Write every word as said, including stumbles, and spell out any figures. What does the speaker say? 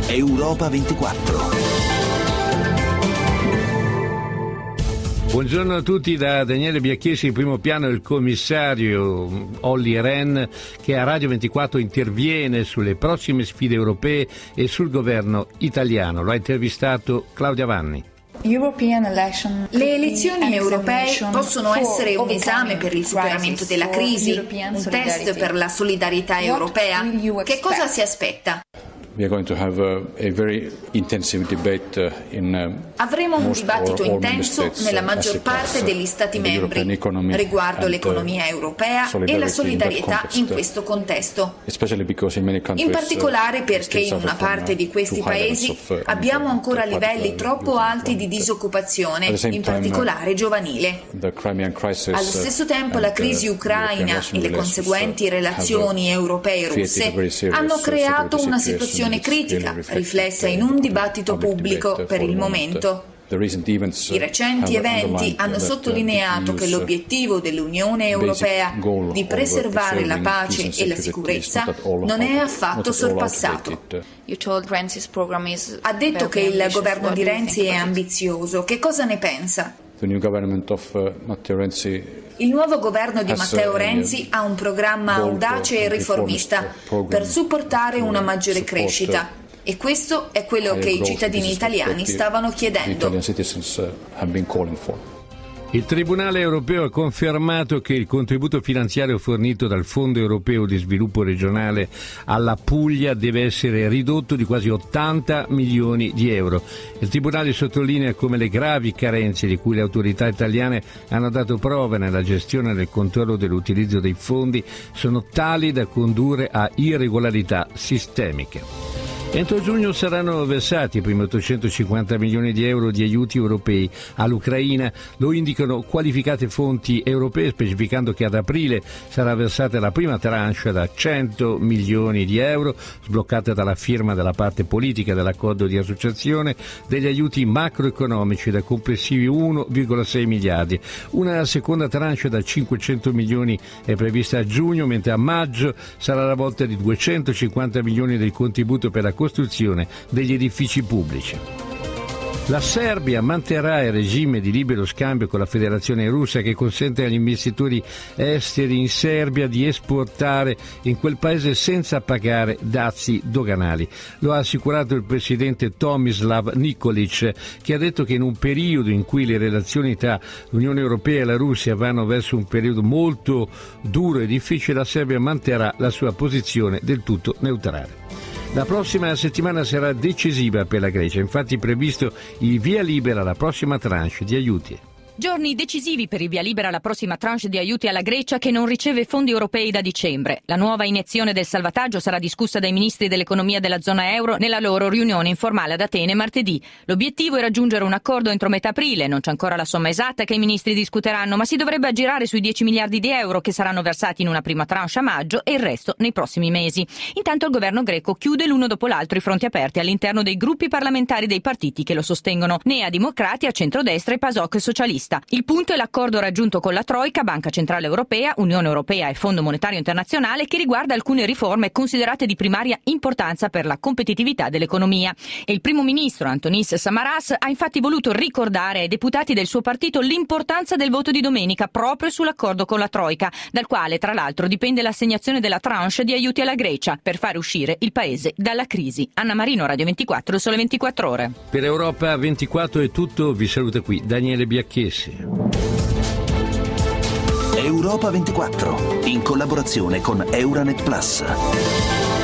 Europa ventiquattro. Buongiorno a tutti da Daniele Biacchesi. In primo piano il commissario Olli Rehn, che a Radio ventiquattro interviene sulle prossime sfide europee e sul governo italiano. Lo ha intervistato Claudia Vanni. Le elezioni europee possono essere un esame per il superamento della crisi, un test per la solidarietà europea. Che cosa si aspetta? Avremo un dibattito intenso nella maggior parte degli Stati membri riguardo l'economia europea e la solidarietà in questo contesto. In particolare perché in una parte di questi paesi abbiamo ancora livelli troppo alti di disoccupazione, in particolare giovanile. Allo stesso tempo la crisi ucraina e le conseguenti relazioni europee-russe hanno creato una situazione critica, riflessa in un dibattito pubblico per il momento. I recenti eventi hanno sottolineato che l'obiettivo dell'Unione Europea di preservare la pace e la sicurezza non è affatto sorpassato. Ha detto che il governo di Renzi è ambizioso. Che cosa ne pensa? Il nuovo governo di Matteo Renzi ha un programma audace e riformista per supportare una maggiore crescita, e questo è quello che i cittadini italiani stavano chiedendo. Il Tribunale europeo ha confermato che il contributo finanziario fornito dal Fondo europeo di sviluppo regionale alla Puglia deve essere ridotto di quasi ottanta milioni di euro. Il Tribunale sottolinea come le gravi carenze di cui le autorità italiane hanno dato prova nella gestione e nel controllo dell'utilizzo dei fondi sono tali da condurre a irregolarità sistemiche. Entro giugno saranno versati i primi ottocentocinquanta milioni di euro di aiuti europei all'Ucraina. Lo indicano qualificate fonti europee, specificando che ad aprile sarà versata la prima tranche da cento milioni di euro, sbloccata dalla firma della parte politica dell'accordo di associazione, degli aiuti macroeconomici da complessivi uno virgola sei miliardi. Una seconda tranche da cinquecento milioni è prevista a giugno, mentre a maggio sarà la volta di duecentocinquanta milioni del contributo per la costruzione degli edifici pubblici. La Serbia manterrà il regime di libero scambio con la Federazione Russa, che consente agli investitori esteri in Serbia di esportare in quel paese senza pagare dazi doganali. Lo ha assicurato il presidente Tomislav Nikolic, che ha detto che in un periodo in cui le relazioni tra l'Unione Europea e la Russia vanno verso un periodo molto duro e difficile, la Serbia manterrà la sua posizione del tutto neutrale. La prossima settimana sarà decisiva per la Grecia, infatti è previsto il via libera alla prossima tranche di aiuti. Giorni decisivi per il via libera alla prossima tranche di aiuti alla Grecia, che non riceve fondi europei da dicembre. La nuova iniezione del salvataggio sarà discussa dai ministri dell'economia della zona euro nella loro riunione informale ad Atene martedì. L'obiettivo è raggiungere un accordo entro metà aprile. Non c'è ancora la somma esatta che i ministri discuteranno, ma si dovrebbe aggirare sui dieci miliardi di euro che saranno versati in una prima tranche a maggio e il resto nei prossimi mesi. Intanto il governo greco chiude l'uno dopo l'altro i fronti aperti all'interno dei gruppi parlamentari dei partiti che lo sostengono: Nea Dimocrati a centrodestra e PASOK socialista. Il punto è l'accordo raggiunto con la Troika, Banca Centrale Europea, Unione Europea e Fondo Monetario Internazionale, che riguarda alcune riforme considerate di primaria importanza per la competitività dell'economia. E il primo ministro Antonis Samaras ha infatti voluto ricordare ai deputati del suo partito l'importanza del voto di domenica proprio sull'accordo con la Troika, dal quale tra l'altro dipende l'assegnazione della tranche di aiuti alla Grecia per fare uscire il paese dalla crisi. Anna Marino, Radio ventiquattro, Sole ventiquattro Ore. Per Europa ventiquattro è tutto, vi saluta qui Daniele Biacchesi. Europa ventiquattro, in collaborazione con Euranet Plus.